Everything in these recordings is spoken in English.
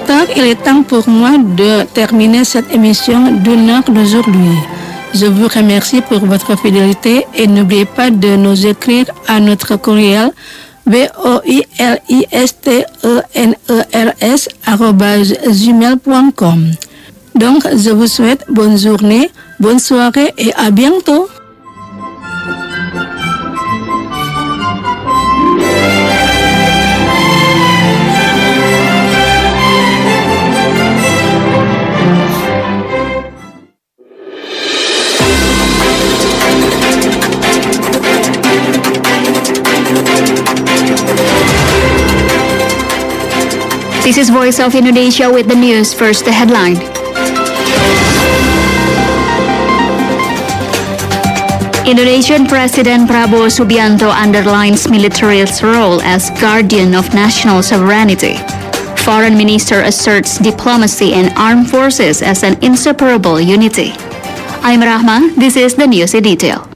auditeurs, il est temps pour moi de terminer cette émission d'une heure d'aujourd'hui. Je vous remercie pour votre fidélité et n'oubliez pas de nous écrire à notre courriel voilisteners@gmail.com. Donc, je vous souhaite bonne journée, bonne soirée et à bientôt. This is Voice of Indonesia with the news. First, the headline. Indonesian President Prabowo Subianto underlines military's role as guardian of national sovereignty. Foreign Minister asserts diplomacy and armed forces as an inseparable unity. I'm Rahma. This is the news in detail.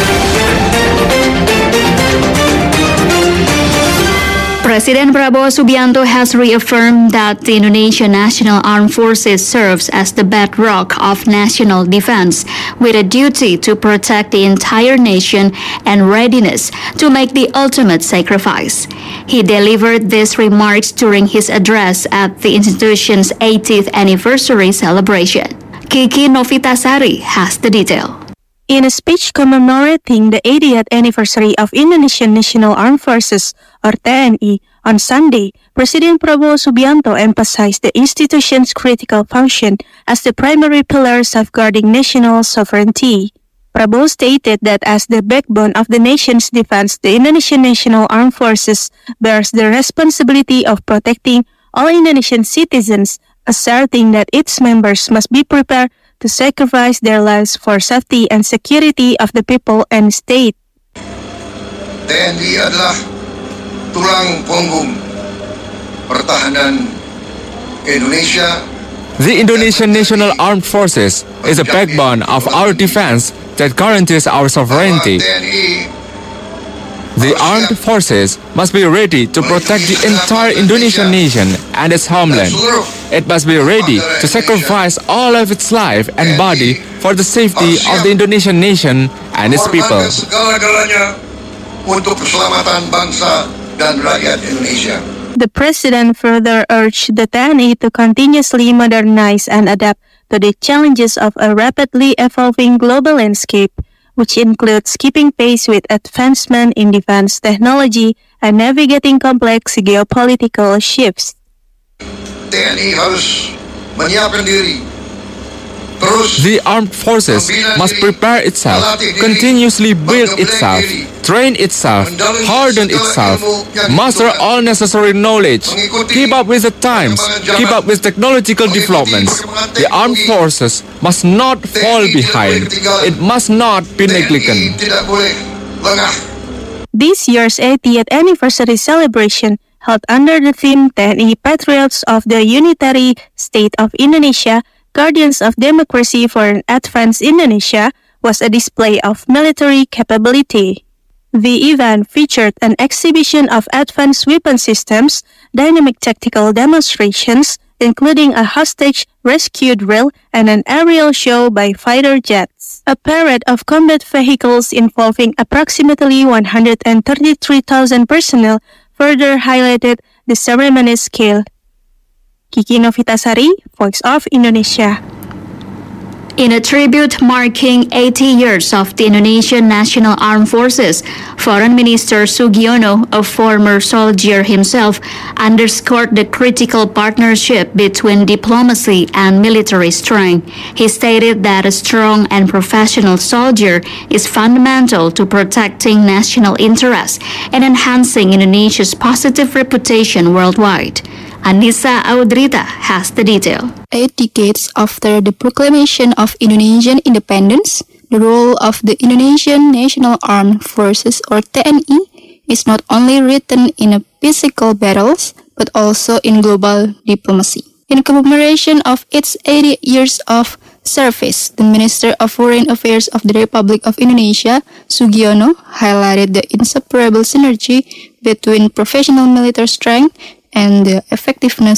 President Prabowo Subianto has reaffirmed that the Indonesian National Armed Forces serves as the bedrock of national defense, with a duty to protect the entire nation and readiness to make the ultimate sacrifice. He delivered these remarks during his address at the institution's 80th anniversary celebration. Kiki Novitasari has the detail. In a speech commemorating the 80th anniversary of Indonesian National Armed Forces, or TNI, on Sunday, President Prabowo Subianto emphasized the institution's critical function as the primary pillar safeguarding national sovereignty. Prabowo stated that as the backbone of the nation's defense, the Indonesian National Armed Forces bears the responsibility of protecting all Indonesian citizens, asserting that its members must be prepared to sacrifice their lives for safety and security of the people and state. TNI adalah tulang punggung pertahanan Indonesia. The Indonesian National Armed Forces is a backbone of our defense that guarantees our sovereignty. The armed forces must be ready to protect the entire Indonesian nation and its homeland. It must be ready to sacrifice all of its life and body for the safety of the Indonesian nation and its people. Segala-galanya untuk keselamatan bangsa dan rakyat Indonesia. The president further urged the TNI to continuously modernize and adapt to the challenges of a rapidly evolving global landscape, which includes keeping pace with advancement in defense technology and navigating complex geopolitical shifts. TNI harus menyiapkan diri. The armed forces must prepare itself, continuously build itself, train itself, harden itself, master all necessary knowledge, keep up with the times, keep up with technological developments. The armed forces must not fall behind. It must not be neglected. This year's 80th anniversary celebration, held under the theme TNI Patriots of the Unitary State of Indonesia, Guardians of Democracy for an Advanced Indonesia, was a display of military capability. The event featured an exhibition of advanced weapon systems, dynamic tactical demonstrations, including a hostage rescue drill and an aerial show by fighter jets. A parade of combat vehicles involving approximately 133,000 personnel further highlighted the ceremony's scale. Kiki Novitasari, Voice of Indonesia. In a tribute marking 80 years of the Indonesian National Armed Forces, Foreign Minister Sugiono, a former soldier himself, underscored the critical partnership between diplomacy and military strength. He stated that a strong and professional soldier is fundamental to protecting national interests and enhancing Indonesia's positive reputation worldwide. Anissa Audrita has the detail. 8 decades after the proclamation of Indonesian independence, the role of the Indonesian National Armed Forces, or TNI, is not only written in physical battles, but also in global diplomacy. In commemoration of its 80 years of service, the Minister of Foreign Affairs of the Republic of Indonesia, Sugiono, highlighted the inseparable synergy between professional military strength and the effectiveness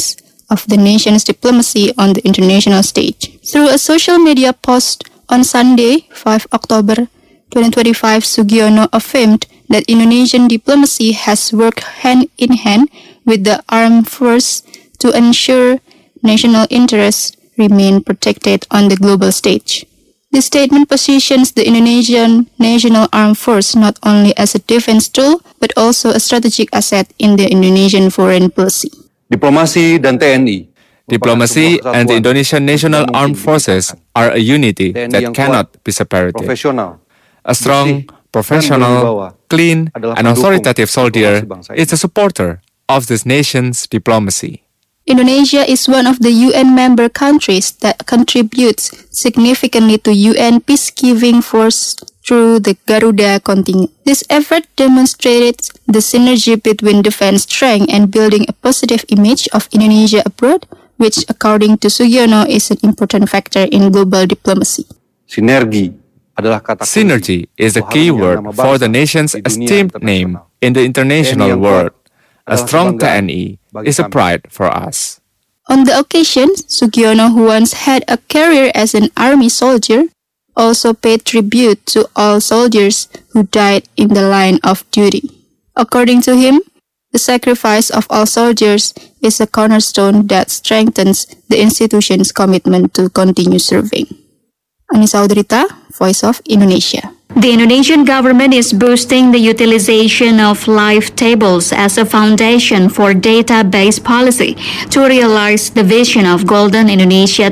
of the nation's diplomacy on the international stage. Through a social media post on Sunday, 5 October 2025, Sugiono affirmed that Indonesian diplomacy has worked hand in hand with the armed force to ensure national interests remain protected on the global stage. This statement positions the Indonesian National Armed Force not only as a defense tool, but also a strategic asset in the Indonesian foreign policy. Diplomasi dan TNI. Diplomacy and the Indonesian National Armed Forces are a unity that cannot be separated. A strong, professional, clean, and authoritative soldier is a supporter of this nation's diplomacy. Indonesia is one of the UN member countries that contributes significantly to UN peacekeeping force through the Garuda contingent. This effort demonstrated the synergy between defense strength and building a positive image of Indonesia abroad, which, according to Sugiono, is an important factor in global diplomacy. Synergy is a key word for the nation's esteemed name in the international world. A strong TNI is a pride for us. On the occasion, Sugiono, who once had a career as an army soldier, also paid tribute to all soldiers who died in the line of duty. According to him, the sacrifice of all soldiers is a cornerstone that strengthens the institution's commitment to continue serving. Anissa Audrita, Voice of Indonesia. The Indonesian government is boosting the utilization of live tables as a foundation for data-based policy to realize the vision of Golden Indonesia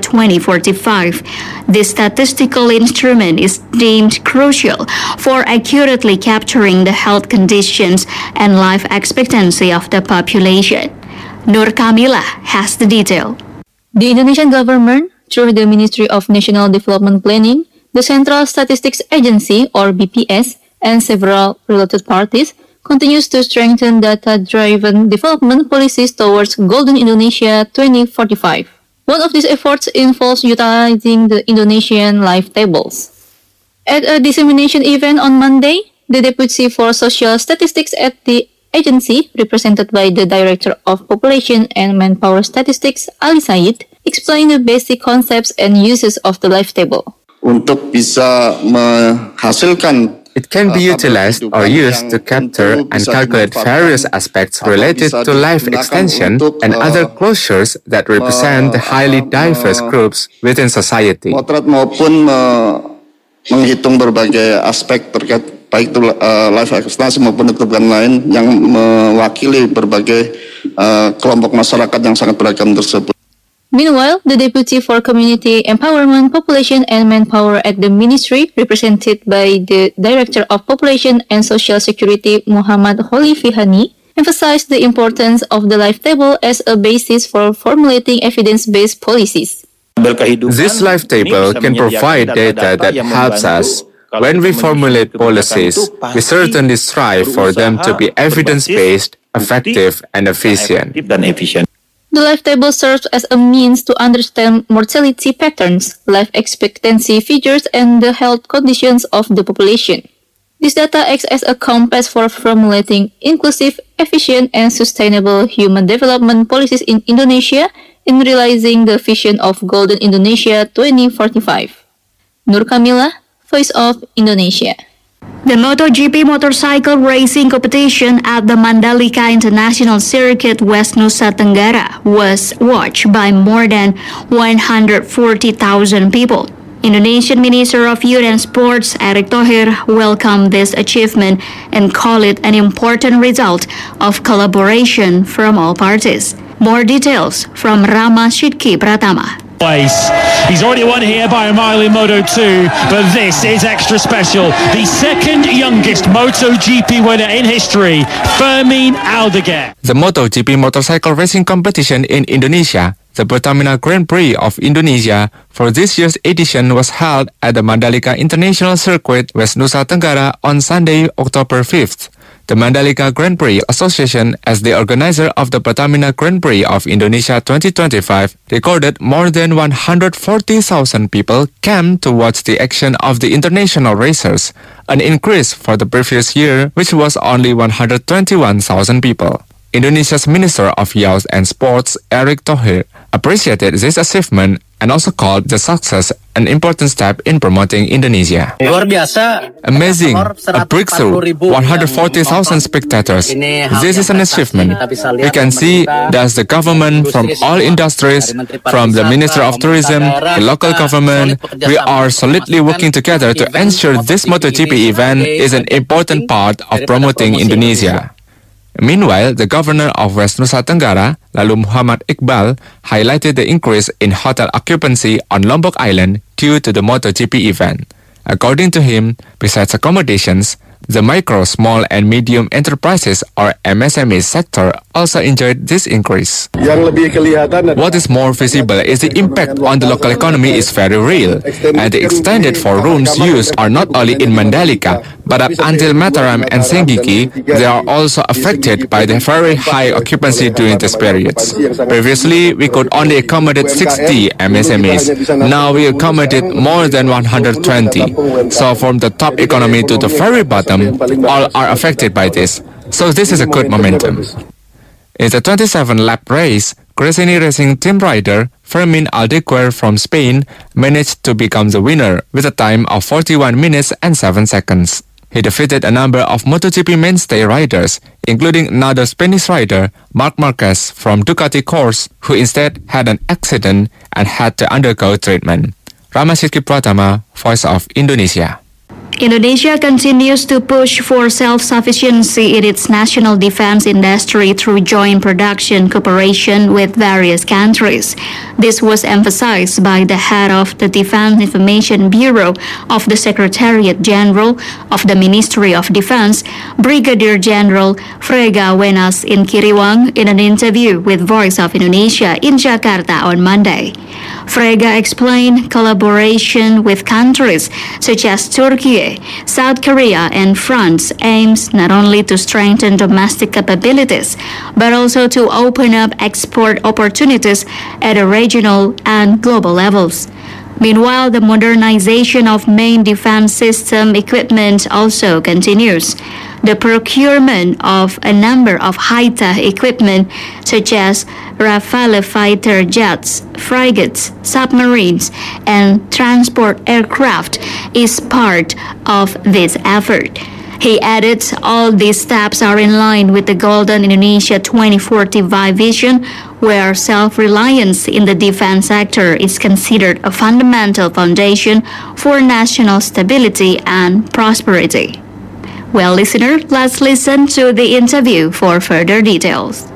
2045. This statistical instrument is deemed crucial for accurately capturing the health conditions and life expectancy of the population. Nur Kamila has the detail. The Indonesian government, through the Ministry of National Development Planning, the Central Statistics Agency, or BPS, and several related parties, continues to strengthen data-driven development policies towards Golden Indonesia 2045. One of these efforts involves utilizing the Indonesian live tables. At a dissemination event on Monday, the Deputy for Social Statistics at the agency, represented by the Director of Population and Manpower Statistics, Ali Said, explained the basic concepts and uses of the live table. Untuk bisa menghasilkan It can be utilized or used to capture and calculate various aspects related to life extension and other closures that represent the highly diverse groups within society. Potret maupun menghitung berbagai aspek terkait baik itu life extension maupun kebutuhan lain yang mewakili berbagai kelompok masyarakat yang sangat beragam tersebut. Meanwhile, the Deputy for Community Empowerment, Population and Manpower at the Ministry, represented by the Director of Population and Social Security, Muhammad Holi Fihani, emphasized the importance of the life table as a basis for formulating evidence-based policies. This life table can provide data that helps us. When we formulate policies, we certainly strive for them to be evidence-based, effective, and efficient. The life table serves as a means to understand mortality patterns, life expectancy figures, and the health conditions of the population. This data acts as a compass for formulating inclusive, efficient, and sustainable human development policies in Indonesia in realizing the vision of Golden Indonesia 2045. Nur Kamila, Voice of Indonesia. The MotoGP motorcycle racing competition at the Mandalika International Circuit, West Nusa Tenggara, was watched by more than 140,000 people. Indonesian Minister of Youth and Sports, Erick Thohir, welcomed this achievement and called it an important result of collaboration from all parties. More details from Rama Shidki Pratama. He's already won here by a mile in Moto2, but this is extra special. The second youngest MotoGP winner in history, Fermin Aldeguer. The MotoGP motorcycle racing competition in Indonesia, the Pertamina Grand Prix of Indonesia, for this year's edition was held at the Mandalika International Circuit, West Nusa Tenggara on Sunday, October 5th. The Mandalika Grand Prix Association, as the organizer of the Pertamina Grand Prix of Indonesia 2025, recorded more than 140,000 people came to watch the action of the international racers, an increase for the previous year, which was only 121,000 people. Indonesia's Minister of Youth and Sports, Erick Thohir, appreciated this achievement and also called the success an important step in promoting Indonesia. Luar biasa. Amazing, a breakthrough, 140,000 spectators. This is an achievement. We can see that the government from all industries, from the Ministry of Tourism, the local government, we are solidly working together to ensure this MotoGP event is an important part of promoting Indonesia. Meanwhile, the governor of West Nusa Tenggara, Lalu Muhammad Iqbal, highlighted the increase in hotel occupancy on Lombok Island due to the MotoGP event. According to him, besides accommodations, the micro, small and medium enterprises or MSME sector also enjoyed this increase. What is more visible is the impact on the local economy is very real, and the extended 4 rooms used are not only in Mandalika, but up until Mataram and Senggigi, they are also affected by the very high occupancy during this period. Previously, we could only accommodate 60 MSMEs. Now we accommodate more than 120. So from the top economy to the very bottom, all are affected by this. So this is a good momentum. In the 27-lap race, Gresini Racing team rider Fermin Aldeguer from Spain managed to become the winner with a time of 41 minutes and 7 seconds. He defeated a number of MotoGP mainstay riders, including another Spanish rider, Marc Marquez from Ducati course, who instead had an accident and had to undergo treatment. Ramashidki Pratama, Voice of Indonesia. Indonesia continues to push for self-sufficiency in its national defense industry through joint production cooperation with various countries. This was emphasized by the head of the Defense Information Bureau of the Secretariat General of the Ministry of Defense, Brigadier General Frega Wenas Inkiriwang, in an interview with Voice of Indonesia in Jakarta on Monday. Frega explained collaboration with countries such as Turkey, South Korea, and France aims not only to strengthen domestic capabilities, but also to open up export opportunities at a regional and global levels. Meanwhile, the modernization of main defense system equipment also continues. The procurement of a number of high-tech equipment such as Rafale fighter jets, frigates, submarines, and transport aircraft is part of this effort. He added all these steps are in line with the Golden Indonesia 2045 vision, where self-reliance in the defense sector is considered a fundamental foundation for national stability and prosperity. Well, listener, let's listen to the interview for further details.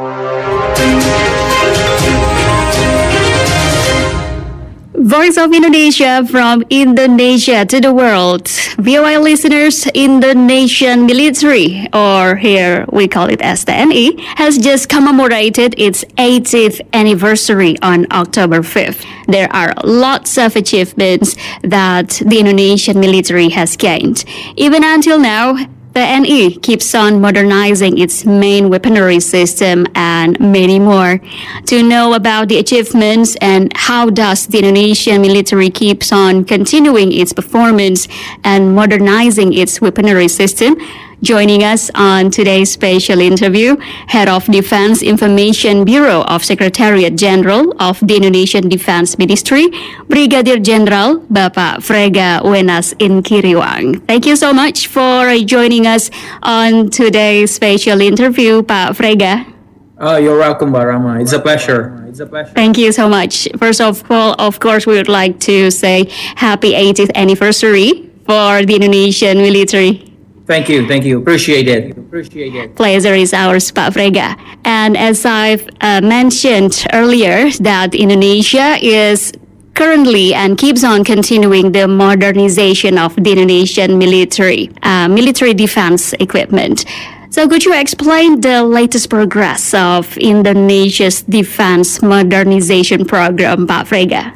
Voice of Indonesia from Indonesia to the world. VOA listeners, Indonesian military, or here we call it as TNI, has just commemorated its 80th anniversary on October 5th. There are lots of achievements that the Indonesian military has gained. Even until now, the NE keeps on modernizing its main weaponry system and many more. To know about the achievements and how does the Indonesian military keeps on continuing its performance and modernizing its weaponry system, joining us on today's special interview, Head of Defense Information Bureau of Secretariat General of the Indonesian Defense Ministry, Brigadier General Bapak Frega Wenas Inkiriwang. Thank you so much for joining us on today's special interview, Pak Frega. You're welcome, Barama. It's a pleasure. Thank you so much. First of all, of course, we would like to say happy 80th anniversary for the Indonesian military. Thank you. Appreciate it. Pleasure is ours, Pak Frega. And as I've mentioned earlier, that Indonesia is currently and keeps on continuing the modernization of the Indonesian military defense equipment. So could you explain the latest progress of Indonesia's defense modernization program, Pak Frega?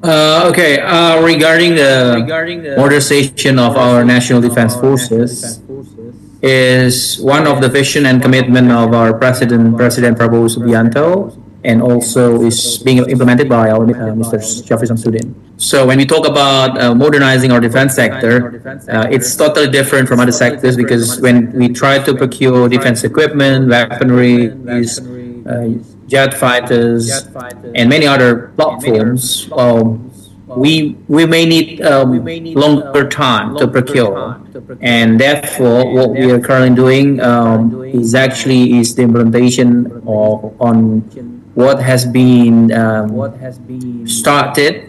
Regarding the modernization of our national defense forces is one of the vision and commitment of our President Prabowo Subianto, and also is being implemented by our Mr. Syafri Samsudin. So when we talk about modernizing our defense sector, it's totally different from other sectors, because when we try to procure defense equipment, weaponry, jet fighters, and many other platforms, we may need longer time to procure, and therefore what we are currently doing is the implementation of on what has been started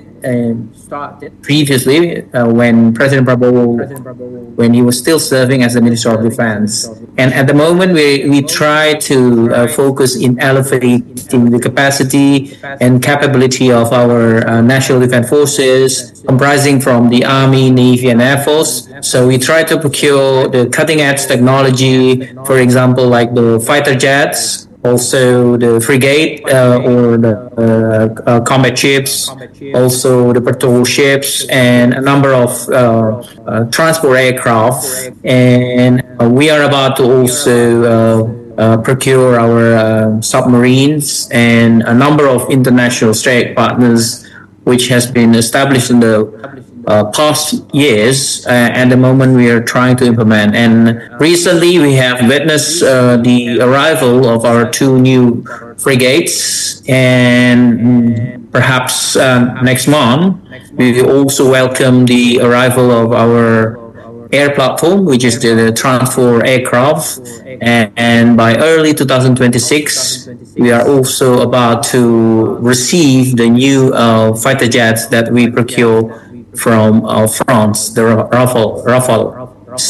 previously when President Prabowo, when he was still serving as the Minister of Defense. And at the moment, we try to focus in elevating the capacity and capability of our National Defense Forces, comprising from the Army, Navy, and Air Force. So we try to procure the cutting-edge technology, for example, like the fighter jets, also the frigate or the combat ships, also the patrol ships, and a number of transport aircraft. And we are about to also procure our submarines and a number of international strategic partners, which has been established in the past years. At the moment we are trying to implement, and recently we have witnessed the arrival of our two new frigates, and perhaps next month we will also welcome the arrival of our air platform, which is the transport aircraft, and by early 2026 we are also about to receive the new fighter jets that we procure from France, the Rafale.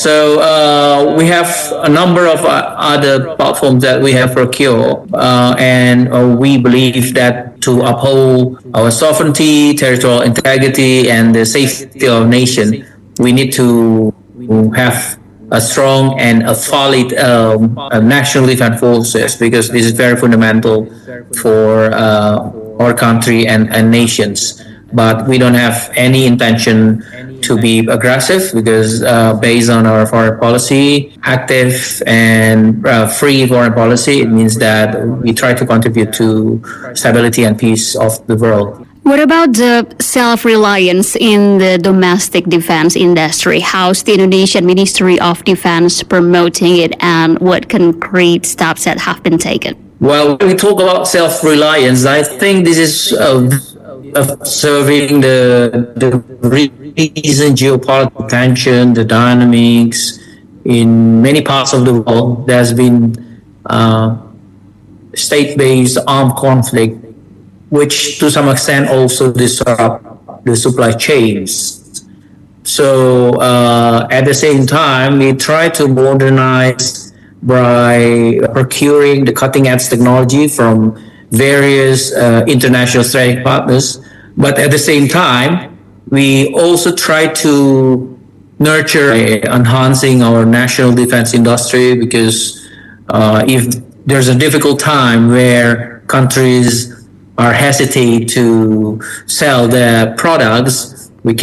So we have a number of other platforms that we have procured, and we believe that to uphold our sovereignty, territorial integrity, and the safety of the nation, we need to have a strong and a solid national defense forces, because this is very fundamental for our country and nations. But we don't have any intention to be aggressive, because based on our foreign policy, active and free foreign policy, it means that we try to contribute to stability and peace of the world. What about the self-reliance in the domestic defense industry? How's the Indonesian Ministry of Defense promoting it, and what concrete steps that have been taken? Well, when we talk about self-reliance, I think this is observing the recent geopolitical tension, the dynamics in many parts of the world. There's been state-based armed conflict, which to some extent also disrupt the supply chains. So at the same time, we try to modernize by procuring the cutting-edge technology from various international strategic partners. But at the same time, we also try to nurture enhancing our national defense industry, because if there's a difficult time where countries are hesitate to sell their products, we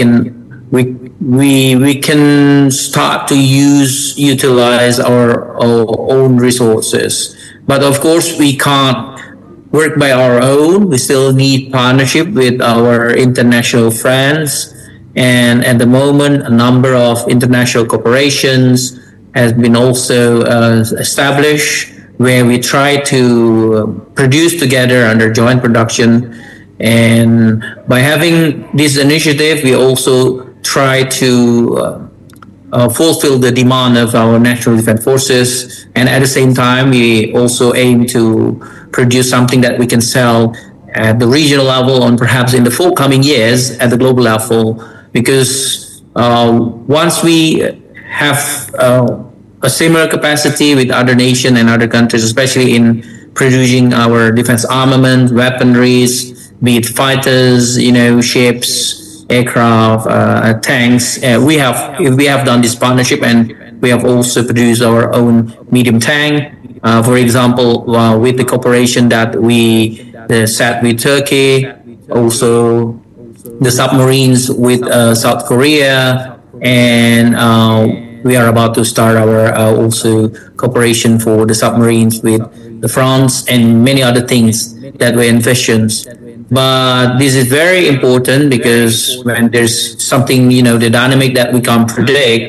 can start to utilize our own resources. But of course, we can't work by our own. We still need partnership with our international friends. And at the moment, a number of international corporations has been also established, where we try to produce together under joint production. And by having this initiative, we also try to fulfill the demand of our national defense forces. And at the same time, we also aim to produce something that we can sell at the regional level, and perhaps in the forthcoming years at the global level. Because once we have a similar capacity with other nations and other countries, especially in producing our defense armament, weaponries, be it fighters, ships, aircraft, tanks. If we have done this partnership, and we have also produced our own medium tank. For example, with the cooperation that we set with Turkey, also the submarines with South Korea, and we are about to start our also cooperation for the submarines with the France, and many other things that we envision. But this is very important, because when there's something, the dynamic that we can't predict,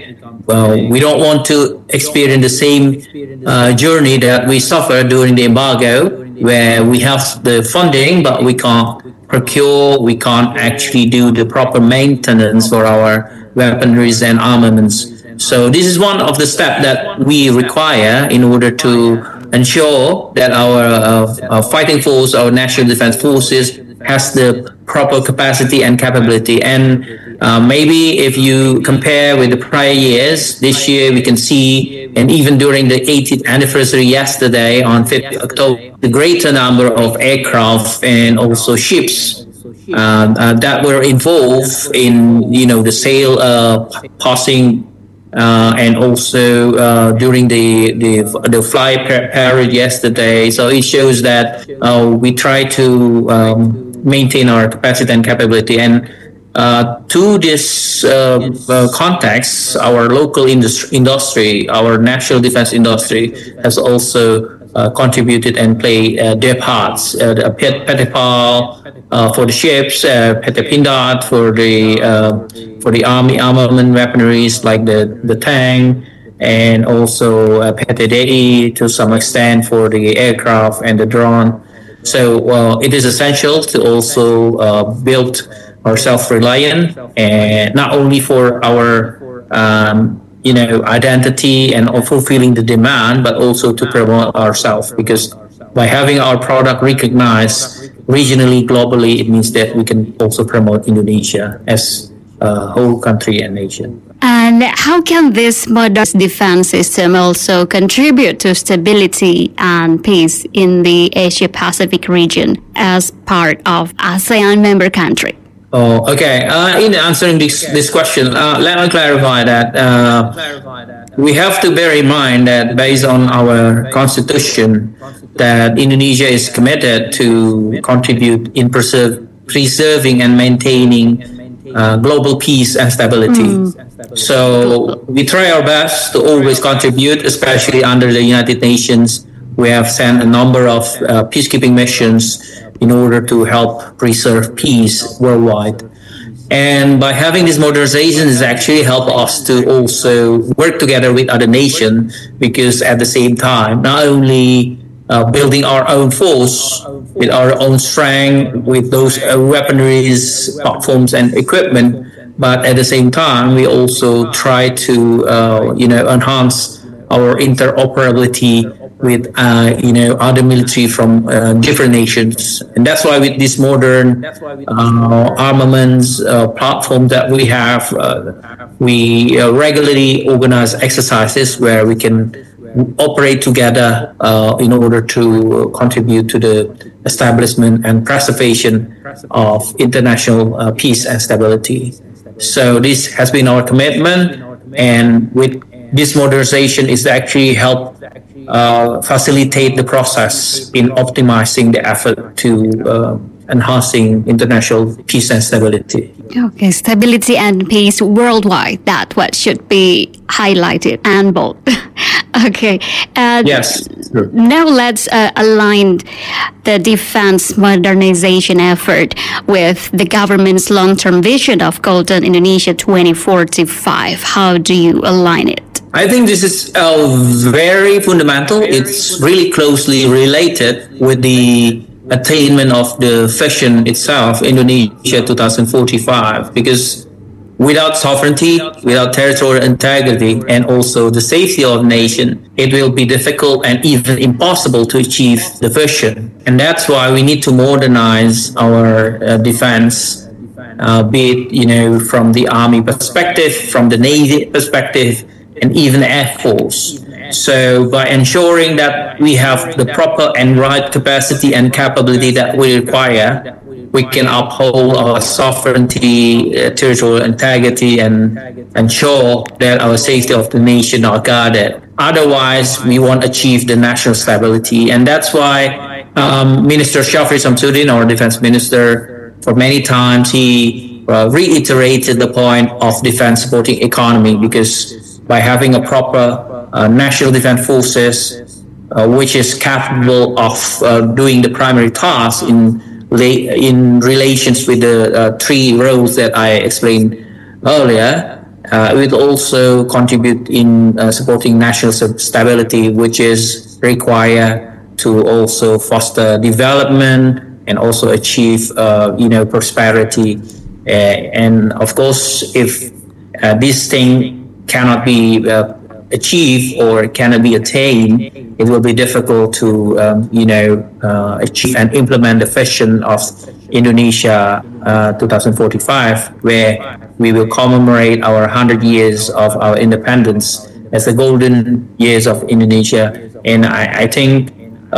we don't want to experience the same journey that we suffered during the embargo, where we have the funding, but we can't procure, we can't actually do the proper maintenance for our weaponries and armaments. So this is one of the steps that we require in order to ensure that our fighting force, our national defense forces, has the proper capacity and capability. And maybe if you compare with the prior years, this year we can see, and even during the 80th anniversary yesterday on 5th October, the greater number of aircraft and also ships that were involved in, the sale, passing, and also during the fly parade yesterday. So it shows that we try to maintain our capacity and capability. And to this context, our local industry, our national defense industry, has also contributed and played their parts. PT PAL for the ships, PT Pindad for the army armament weaponries like the tank, and also PT DI to some extent for the aircraft and the drone. So it is essential to also build our self-reliant, and not only for our identity and fulfilling the demand, but also to promote ourselves, because by having our product recognized regionally, globally, it means that we can also promote Indonesia as a whole country and nation. And how can this modern defense system also contribute to stability and peace in the Asia-Pacific region as part of ASEAN member country? Oh, okay. In answering this question, let me clarify that we have to bear in mind that based on our constitution, that Indonesia is committed to contribute in preserving and maintaining global peace and stability. So we try our best to always contribute, especially under the United Nations. We have sent a number of peacekeeping missions in order to help preserve peace worldwide. And by having this modernization, is actually help us to also work together with other nations, because at the same time, not only building our own force with our own strength, with those weaponries, platforms, and equipment, but at the same time, we also try to enhance our interoperability with other military from different nations. And that's why with this modern armaments platform that we have, we regularly organize exercises where we can operate together in order to contribute to the establishment and preservation of international peace and stability. So this has been our commitment, and with this modernization is actually help facilitate the process in optimizing the effort to enhancing international peace and stability. Okay, stability and peace worldwide, that's what should be highlighted and bold. Okay. Yes. Sure. Now let's align the defense modernization effort with the government's long-term vision of Golden Indonesia 2045. How do you align it? I think this is very fundamental. It's really closely related with the attainment of the vision itself, Indonesia 2045, because without sovereignty, without territorial integrity, and also the safety of the nation, it will be difficult and even impossible to achieve the vision. And that's why we need to modernize our defense, be it from the army perspective, from the navy perspective, and even Air Force. So by ensuring that we have the proper and right capacity and capability that we require, we can uphold our sovereignty, territorial integrity, and ensure that our safety of the nation are guarded. Otherwise, we won't achieve the national stability. And that's why Minister Shafri Samsudin, our defense minister, for many times he reiterated the point of defense supporting economy, because by having a proper national defense forces, which is capable of doing the primary tasks in relations with the three roles that I explained earlier, It will also contribute in supporting national stability, which is required to also foster development and also achieve, prosperity. And of course, if this thing cannot be achieved or cannot be attained, it will be difficult to, achieve and implement the vision of Indonesia 2045, where we will commemorate our 100 years of our independence as the golden years of Indonesia. And I think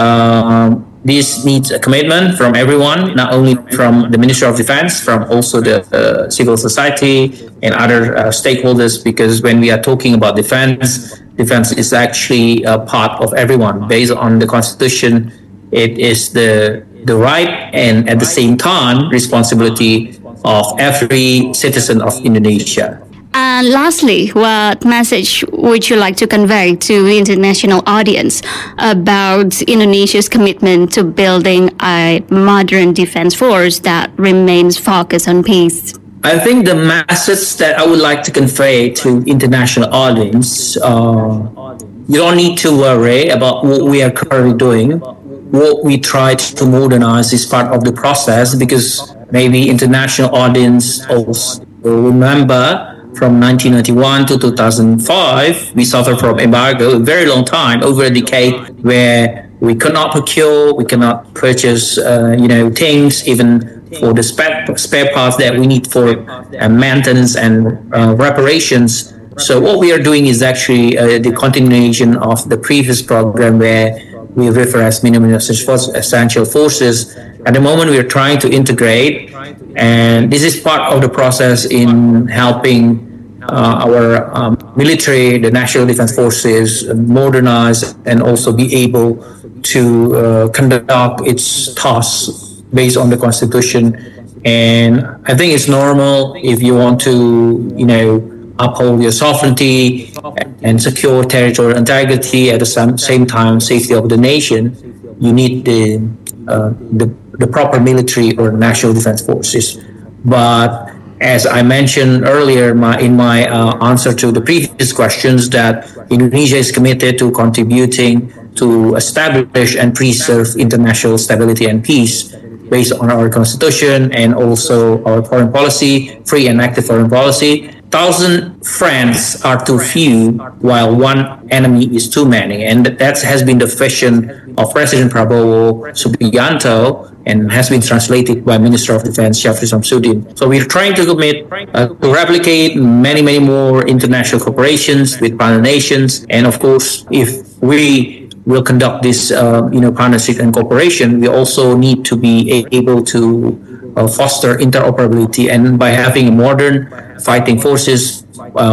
this needs a commitment from everyone, not only from the Ministry of Defense, from also the civil society and other stakeholders, because when we are talking about defense is actually a part of everyone. Based on the Constitution, it is the right and at the same time responsibility of every citizen of Indonesia. And lastly, what message would you like to convey to the international audience about Indonesia's commitment to building a modern defense force that remains focused on peace? I think the message that I would like to convey to international audience, you don't need to worry about what we are currently doing. What we try to modernize is part of the process, because maybe international audience also remember from 1991 to 2005, we suffered from embargo, a very long time, over a decade, where we could not procure, we cannot purchase, things, even for the spare parts that we need for maintenance and reparations. So what we are doing is actually the continuation of the previous program, where we refer as minimum essential forces. At the moment, we are trying to integrate, and this is part of the process in helping our military, the National Defense Forces, modernize and also be able to conduct its tasks based on the Constitution. And I think it's normal if you want to, uphold your sovereignty and secure territorial integrity, at the same time safety of the nation, you need the proper military or national defense forces. But as I mentioned earlier in my answer to the previous questions, that Indonesia is committed to contributing to establish and preserve international stability and peace based on our Constitution and also our foreign policy, free and active foreign policy. 1,000 friends are too few, while one enemy is too many. And that has been the vision of President Prabowo Subianto, and has been translated by Minister of Defense Syafri Samsudin. So we're trying to commit to replicate many more international cooperations with partner nations. And of course, if we will conduct this partnership and cooperation, we also need to be able to foster interoperability. And by having a modern fighting forces,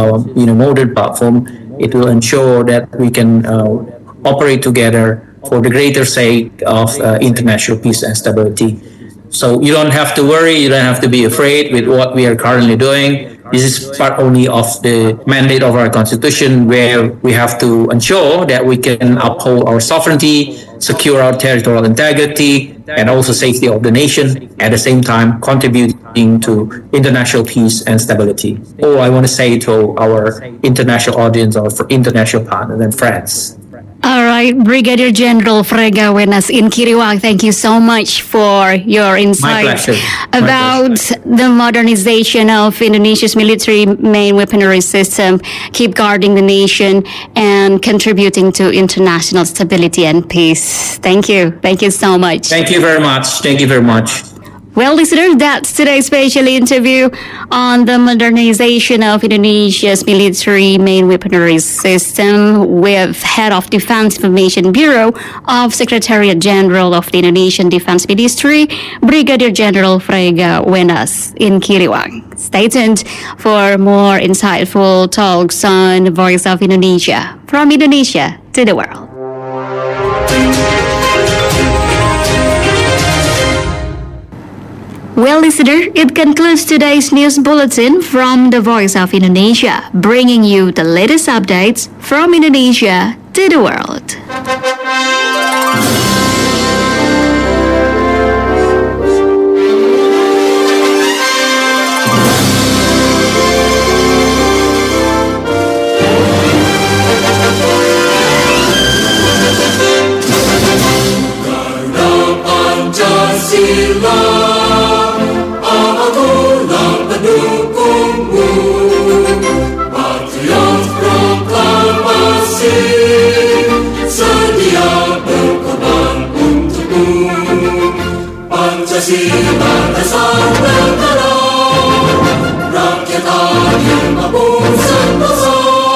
modern platform, it will ensure that we can operate together for the greater sake of international peace and stability. So you don't have to worry, you don't have to be afraid with what we are currently doing. This is part only of the mandate of our Constitution, where we have to ensure that we can uphold our sovereignty, secure our territorial integrity, and also safety of the nation, at the same time contributing to international peace and stability. All I want to say to our international audience, or for international partners and friends. All right, Brigadier General Frega Wenas in Kiriwang, thank you so much for your insights about the modernization of Indonesia's military main weaponry system, keep guarding the nation, and contributing to international stability and peace. Thank you. Thank you so much. Thank you very much. Thank you very much. Well, listeners, that's today's special interview on the modernization of Indonesia's military main weaponry system with Head of Defense Information Bureau of Secretariat General of the Indonesian Defense Ministry, Brigadier General Frega Wenas in Kiriwang. Stay tuned for more insightful talks on the Voice of Indonesia, from Indonesia to the world. Well, listener, it concludes today's news bulletin from the Voice of Indonesia, bringing you the latest updates from Indonesia to the world. Pancasila, akulah pendukungmu. Patriot proklamasi, sedia berkorban untukmu. Pancasila dasar negara, rakyat adil makmur sentosa.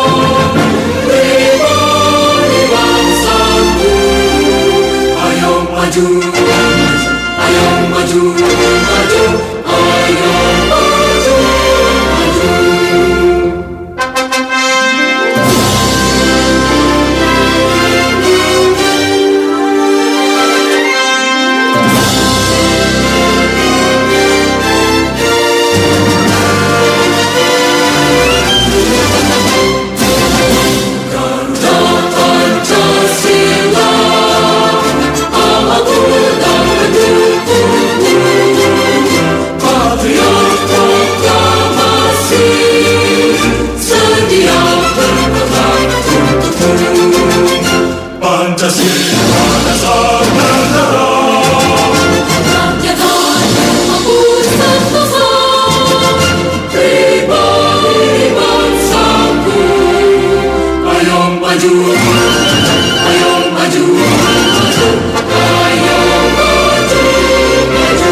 Pribadi bangsaku, ayo maju, ayo maju, maju, ayo maju, maju. Pancasila dasar negara, rakyat adil makmur sentosa. Pribadi bangsaku, ayo maju, ayo maju, maju, ayo maju, maju.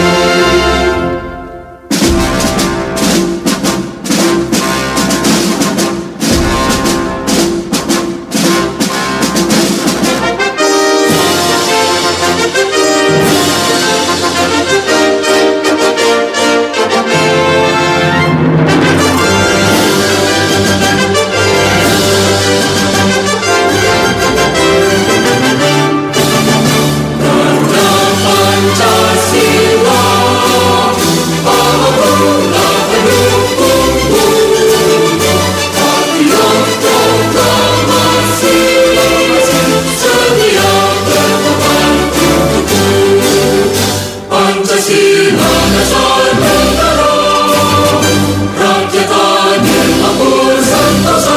Pancasila dasar negara, rakyat adil makmur sentosa.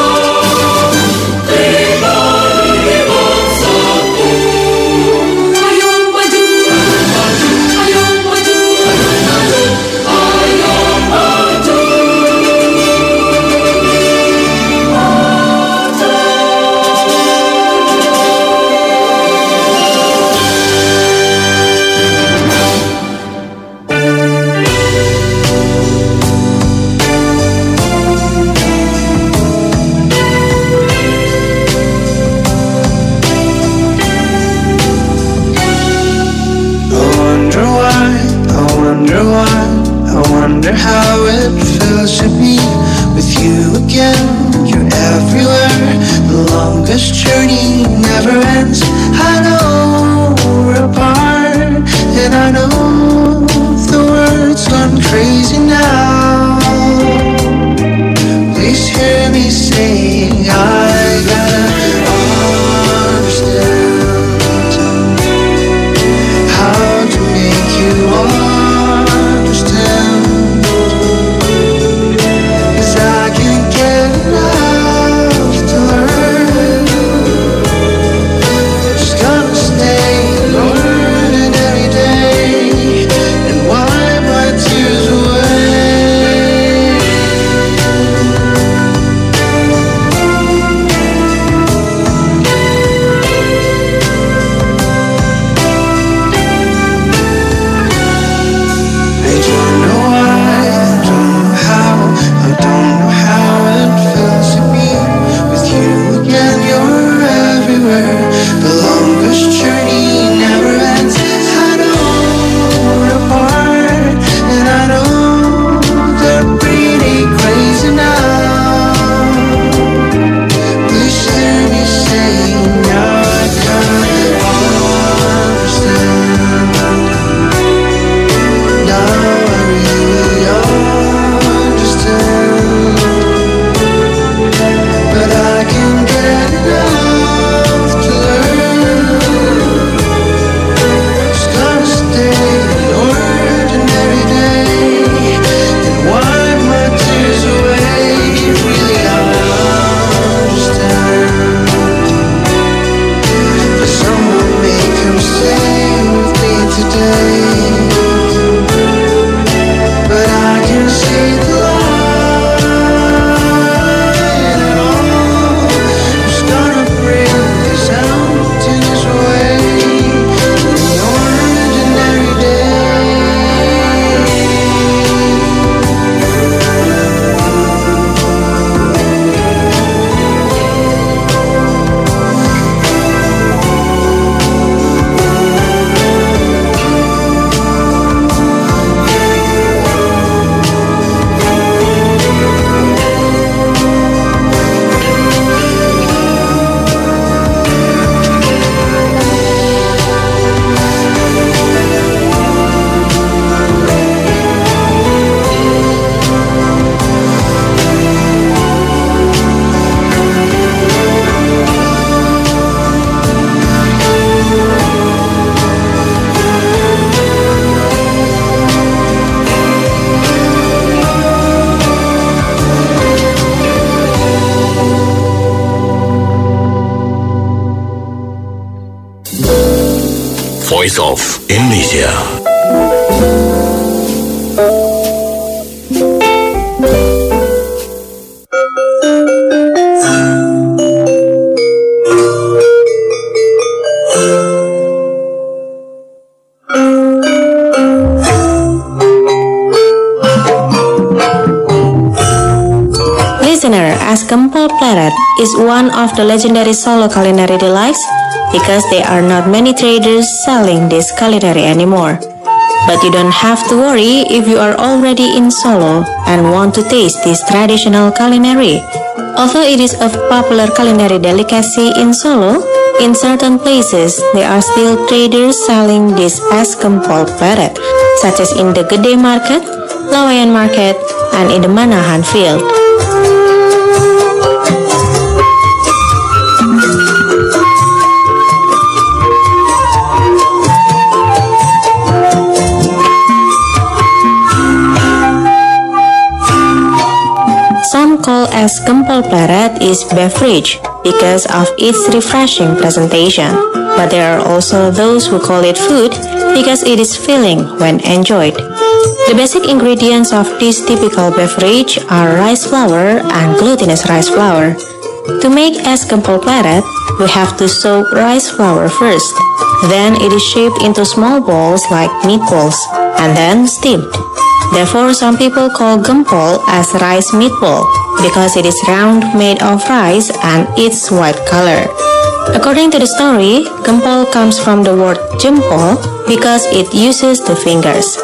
Pribadi bangsaku, ayo maju, maju, ayo maju, maju, ayo maju, I wonder how it feels to be with you again. You're everywhere, the longest journey never ends. I know we're apart, and I know the world's gone crazy now. Please hear me saying I gotta understand how to make you understand. 'Cause I can't get enough to learn. Just gonna stay Voice of Indonesia. As Gempol Pleret is one of the legendary Solo culinary delights because there are not many traders selling this culinary anymore. But you don't have to worry if you are already in Solo and want to taste this traditional culinary. Although it is a popular culinary delicacy in Solo, in certain places there are still traders selling this as Gempol Pleret, such as in the Gede Market, Lawayan Market, and in the Manahan Field. Some call as Gempol Pleret is beverage because of its refreshing presentation, but there are also those who call it food because it is filling when enjoyed. The basic ingredients of this typical beverage are rice flour and glutinous rice flour. To make es Gempol Pleret, we have to soak rice flour first. Then it is shaped into small balls like meatballs and then steamed. Therefore, some people call gempol as rice meatball because it is round, made of rice, and its white color. According to the story, gempol comes from the word jempol because it uses the fingers.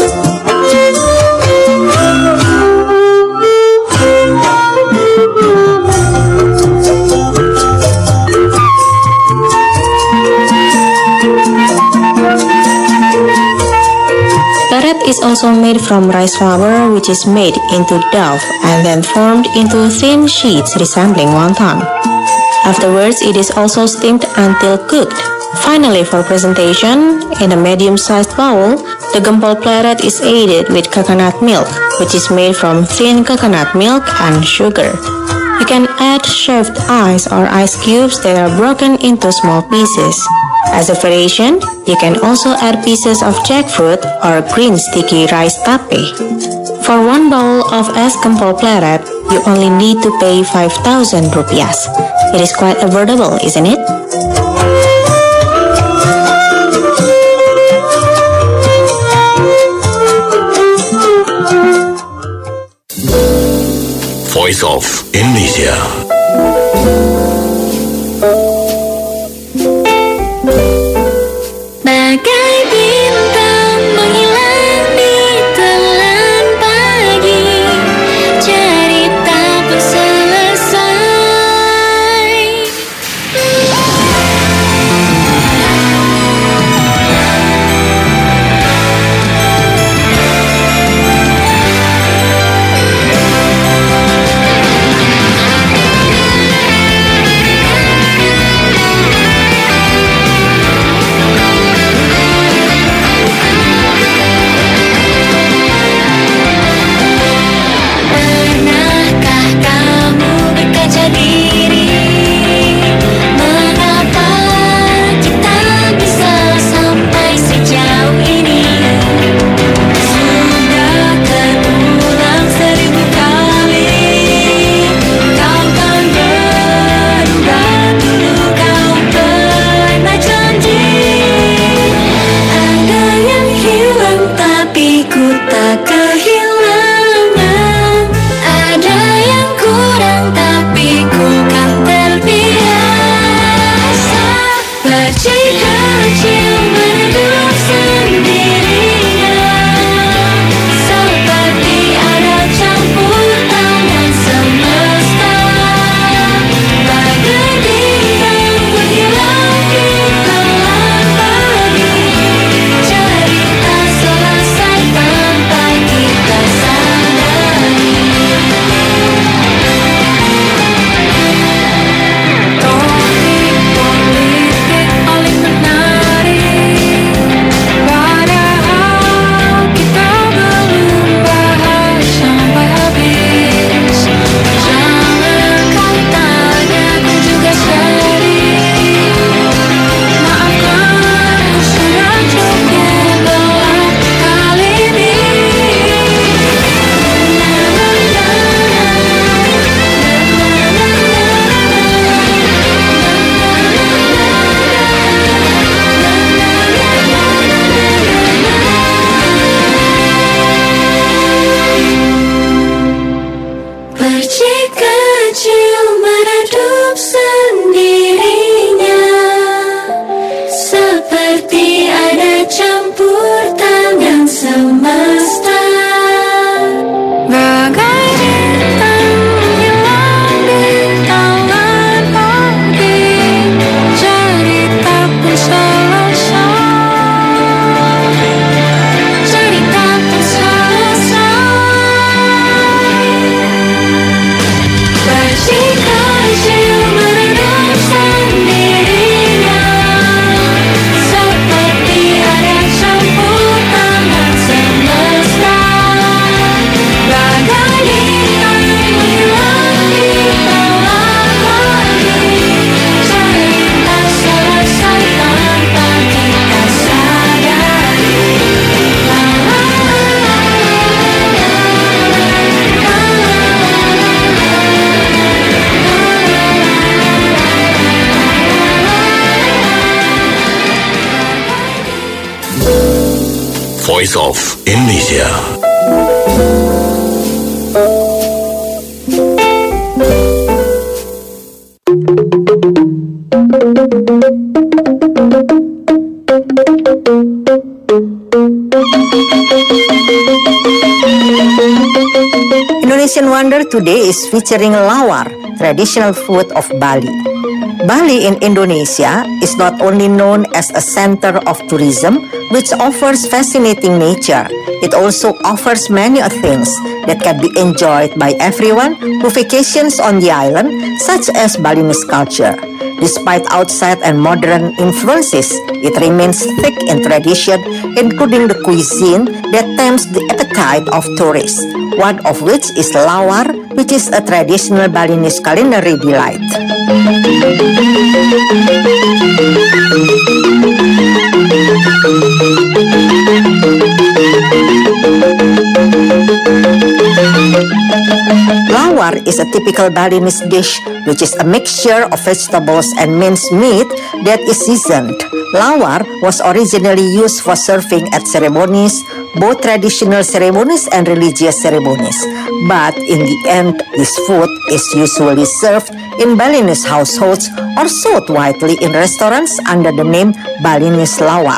Pleret is also made from rice flour, which is made into dough and then formed into thin sheets resembling wonton. Afterwards, it is also steamed until cooked. Finally, for presentation, in a medium-sized bowl, the Gempol Pleret is aided with coconut milk, which is made from thin coconut milk and sugar. You can add shaved ice or ice cubes that are broken into small pieces. As a variation, you can also add pieces of jackfruit or green sticky rice tape. For one bowl of es Gempol Pleret, you only need to pay 5,000 rupiah. It is quite affordable, isn't it? Voice of Indonesia. Bagai bintang menghilang di telan pagi, cerita pun selesai. Voice of Indonesia. Indonesian Wonder today is featuring lawar, traditional food of Bali. Bali in Indonesia is not only known as a center of tourism, which offers fascinating nature, it also offers many things that can be enjoyed by everyone who vacations on the island, such as Balinese culture. Despite outside and modern influences, it remains thick in tradition, including the cuisine that tempts the appetite of tourists, one of which is lawar, which is a traditional Balinese culinary delight. Lawar is a typical Balinese dish which is a mixture of vegetables and minced meat that is seasoned. Lawar was originally used for serving at ceremonies, both traditional ceremonies and religious ceremonies. But in the end, this food is usually served in Balinese households or sold widely in restaurants under the name Balinese lawar.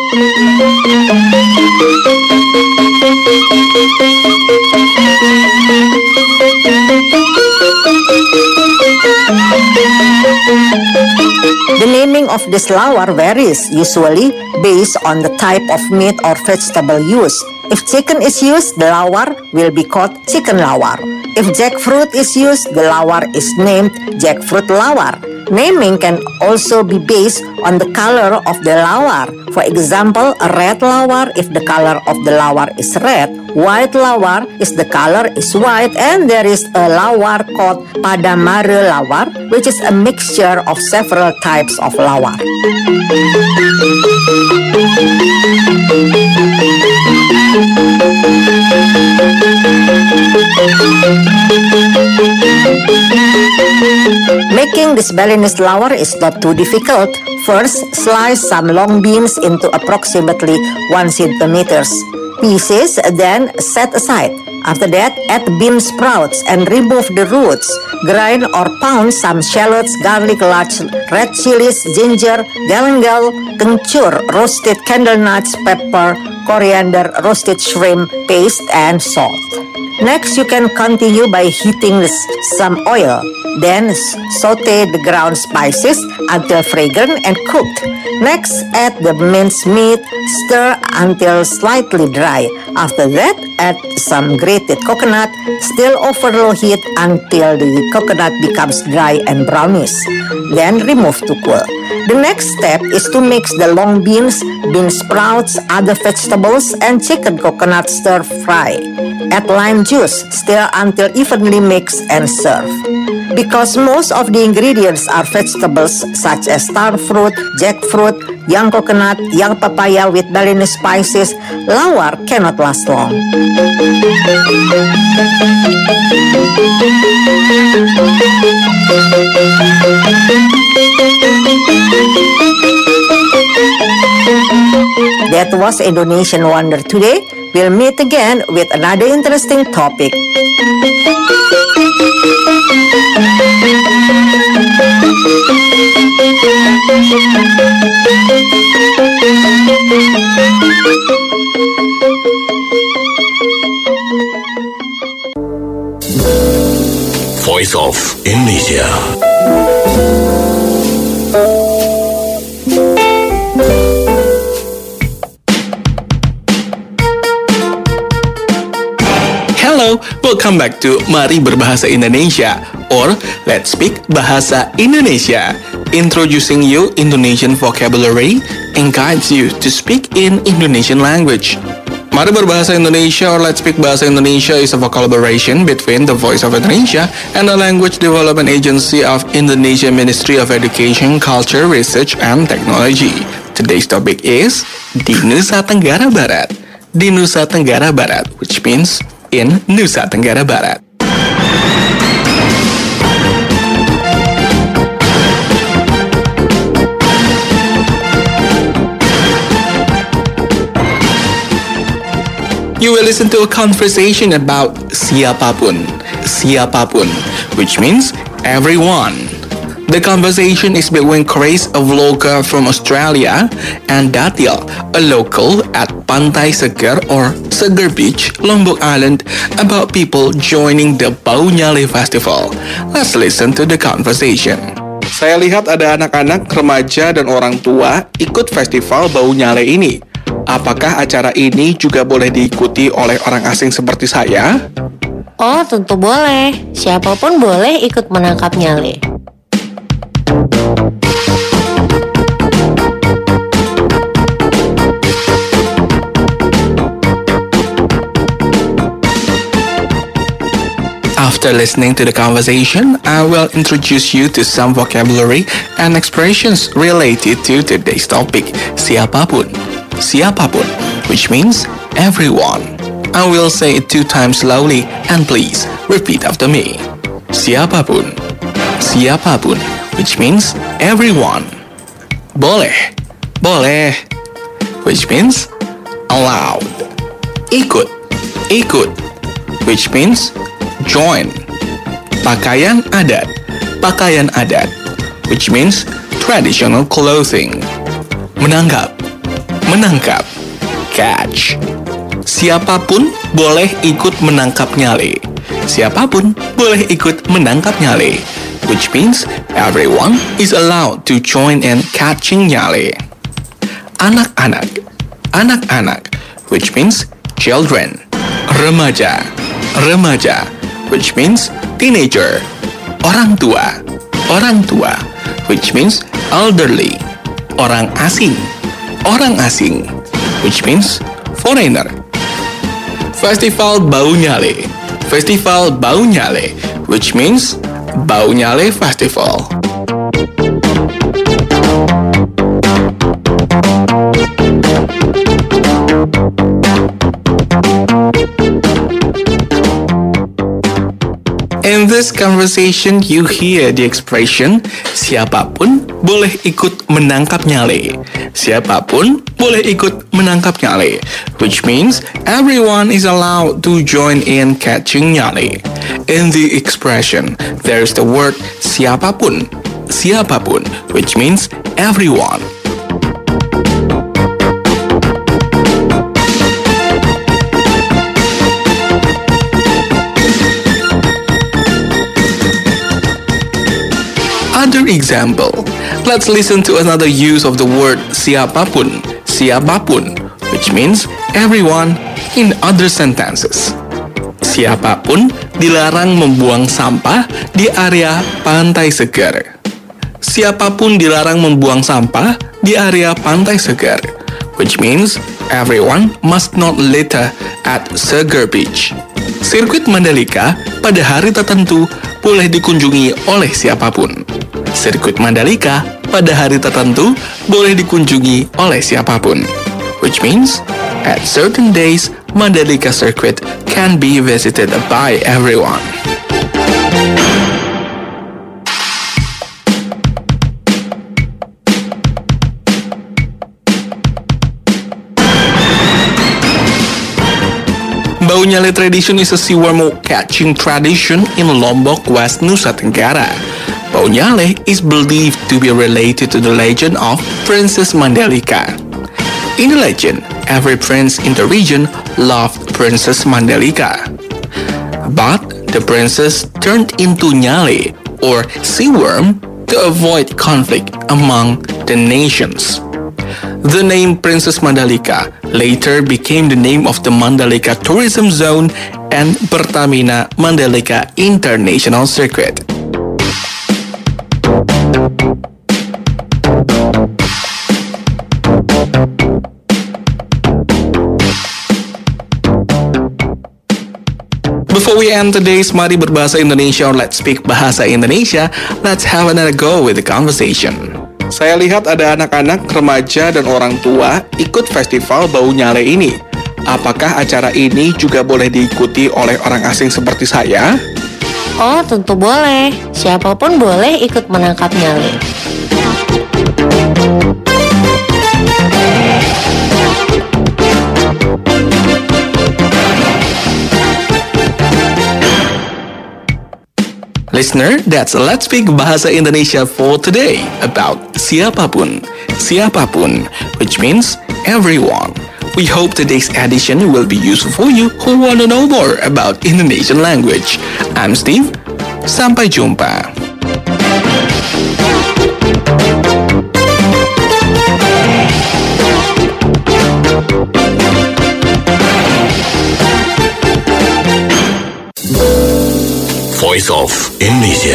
The naming of this lawar varies, usually based on the type of meat or vegetable used. If chicken is used, the lawar will be called chicken lawar. If jackfruit is used, the lawar is named jackfruit lawar. Naming can also be based on the color of the lawar. For example, a red lawar if the color of the lawar is red, white lawar if the color is white, and there is a lawar called Padamare lawar, which is a mixture of several types of lawar. Making this Balinese lawar is not too difficult. First, slice some long beans into approximately 1 centimeters pieces, then set aside. After that, add bean sprouts and remove the roots. Grind or pound some shallots, garlic, large red chilies, ginger, galangal, kencur, roasted candle nuts, pepper, coriander, roasted shrimp, paste, and salt. Next, you can continue by heating some oil. Then saute the ground spices until fragrant and cooked. Next, add the minced meat, stir until slightly dry. After that, add some grated coconut, still over low heat until the coconut becomes dry and brownish. Then remove to cool. The next step is to mix the long beans, bean sprouts, other vegetables, and chicken coconut stir fry. Add lime juice, stir until evenly mixed and serve. Because most of the ingredients are vegetables such as star fruit, jackfruit, young coconut, young papaya with Balinese spices, lawar cannot last long. That was Indonesian Wonder today. We'll meet again with another interesting topic. Voice of Indonesia. Hello, welcome back to Mari Berbahasa Indonesia, or Let's Speak Bahasa Indonesia, introducing you Indonesian vocabulary and guides you to speak in Indonesian language. Mari Berbahasa Indonesia, or Let's Speak Bahasa Indonesia, is a collaboration between the Voice of Indonesia and the Language Development Agency of Indonesia Ministry of Education, Culture, Research, and Technology. Today's topic is di Nusa Tenggara Barat. Di Nusa Tenggara Barat, which means in Nusa Tenggara Barat. you will listen to a conversation about siapapun, which means everyone. The conversation is between Chris, a vlogger from Australia, and Datil, a local at Pantai Seger or Seger Beach, Lombok Island, about people joining the Bau Nyale Festival. Let's listen to the conversation. Saya lihat ada anak-anak, remaja, dan orang tua ikut festival Bau Nyale ini. Apakah acara ini juga boleh diikuti oleh orang asing seperti saya? Oh, tentu boleh. Siapapun boleh ikut menangkap nyale. After listening to the conversation, I will introduce you to some vocabulary and expressions related to today's topic, siapapun. Siapapun, which means everyone. I will say it 2 times slowly, and please repeat after me. Siapapun. Siapapun, which means everyone. Boleh. Boleh, which means allowed. Ikut. Ikut, which means join. Pakaian adat. Pakaian adat, which means traditional clothing. Menangkap. Menangkap. Catch. Siapapun boleh ikut menangkap nyale. Siapapun boleh ikut menangkap nyale, which means everyone is allowed to join in catching nyale. Anak-anak. Anak-anak, which means children. Remaja. Remaja, which means teenager. Orang tua. Orang tua, which means elderly. Orang asing. Orang asing, which means foreigner. Festival Bau Nyale. Festival Bau Nyale, which means Bau Nyale Festival. In this conversation, you hear the expression siapapun boleh ikut menangkap nyale. Siapapun boleh ikut menangkap nyale, which means everyone is allowed to join in catching nyale. In the expression, there is the word siapapun. Siapapun, which means everyone. Other example, let's listen to another use of the word siapapun. Siapapun, which means everyone in other sentences. Siapapun dilarang membuang sampah di area Pantai Seger. Siapapun dilarang membuang sampah di area Pantai Seger, which means everyone must not litter at Seger Beach. Sirkuit Mandalika pada hari tertentu boleh dikunjungi oleh siapapun. Sirkuit Mandalika pada hari tertentu boleh dikunjungi oleh siapapun, which means at certain days Mandalika Circuit can be visited by everyone. Bau Nyale tradition is a seaworm catching tradition in Lombok, West Nusa Tenggara. Bau Nyale is believed to be related to the legend of Princess Mandalika. In the legend, every prince in the region loved Princess Mandalika. But the princess turned into Nyale, or seaworm, to avoid conflict among the nations. The name Princess Mandalika later became the name of the Mandalika Tourism Zone and Pertamina Mandalika International Circuit. Before we end today's Mari Berbahasa Indonesia or Let's Speak Bahasa Indonesia, let's have another go with the conversation. Saya lihat ada anak-anak, remaja, dan orang tua ikut festival Bau Nyale ini. Apakah acara ini juga boleh diikuti oleh orang asing seperti saya? Oh, tentu boleh. Siapapun boleh ikut menangkap nyale. Listener, that's Let's Speak Bahasa Indonesia for today about siapapun. Siapapun, which means everyone. We hope today's edition will be useful for you who want to know more about Indonesian language. I'm Steve. Sampai jumpa. Voice of Indonesia.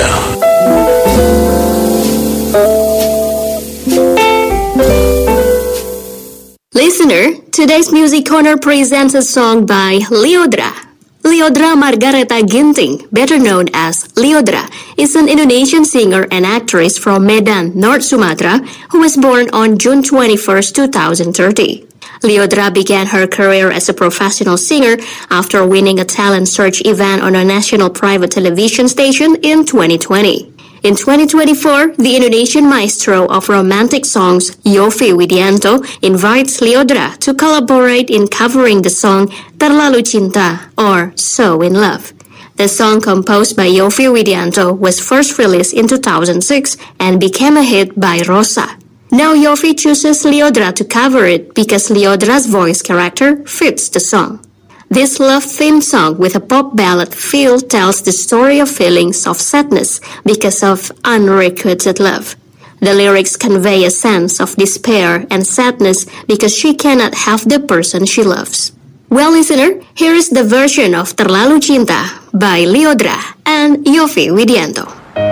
Listener, today's Music Corner presents a song by Lyodra. Lyodra Margareta Ginting, better known as Lyodra, is an Indonesian singer and actress from Medan, North Sumatra, who was born on June 21st, 2030. Lyodra began her career as a professional singer after winning a talent search event on a national private television station in 2020. In 2024, the Indonesian maestro of romantic songs, Yovie Widianto, invites Lyodra to collaborate in covering the song Terlalu Cinta, or So in Love. The song, composed by Yovie Widianto, was first released in 2006 and became a hit by Rosa. Now Yovie chooses Lyodra to cover it because Lyodra's voice character fits the song. This love-themed song with a pop ballad feel tells the story of feelings of sadness because of unrequited love. The lyrics convey a sense of despair and sadness because she cannot have the person she loves. Well, listener, here is the version of Terlalu Cinta by Lyodra and Yovie Widianto.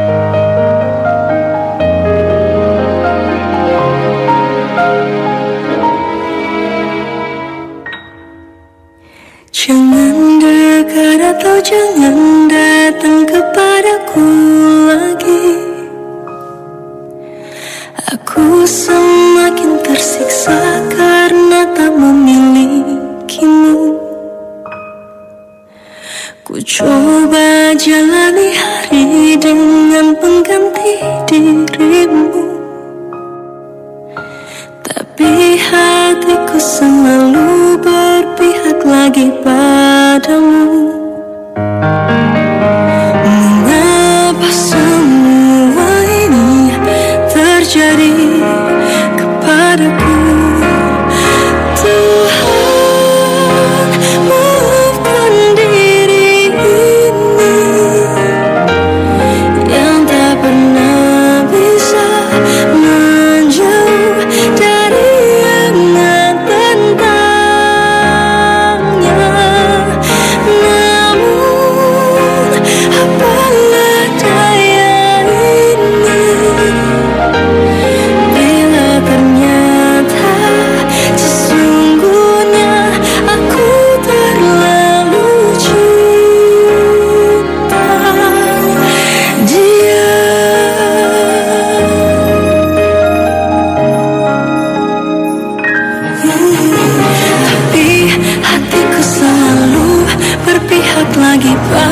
Jangan dekat atau jangan datang kepadaku lagi. Aku semakin tersiksa karena tak memilikimu. Ku coba jalani hari dengan pengganti dirimu, tapi hatiku selalu berpihak lagi padamu. Mengapa semua ini terjadi kepadaku? Tuhan, maafkan diri ini yang tak pernah bisa menjauh dari ingatan tentangnya. Namun apalah daya ini bila ternyata sesungguhnya aku terlalu cinta dia. Tapi hatiku selalu berpihak lagi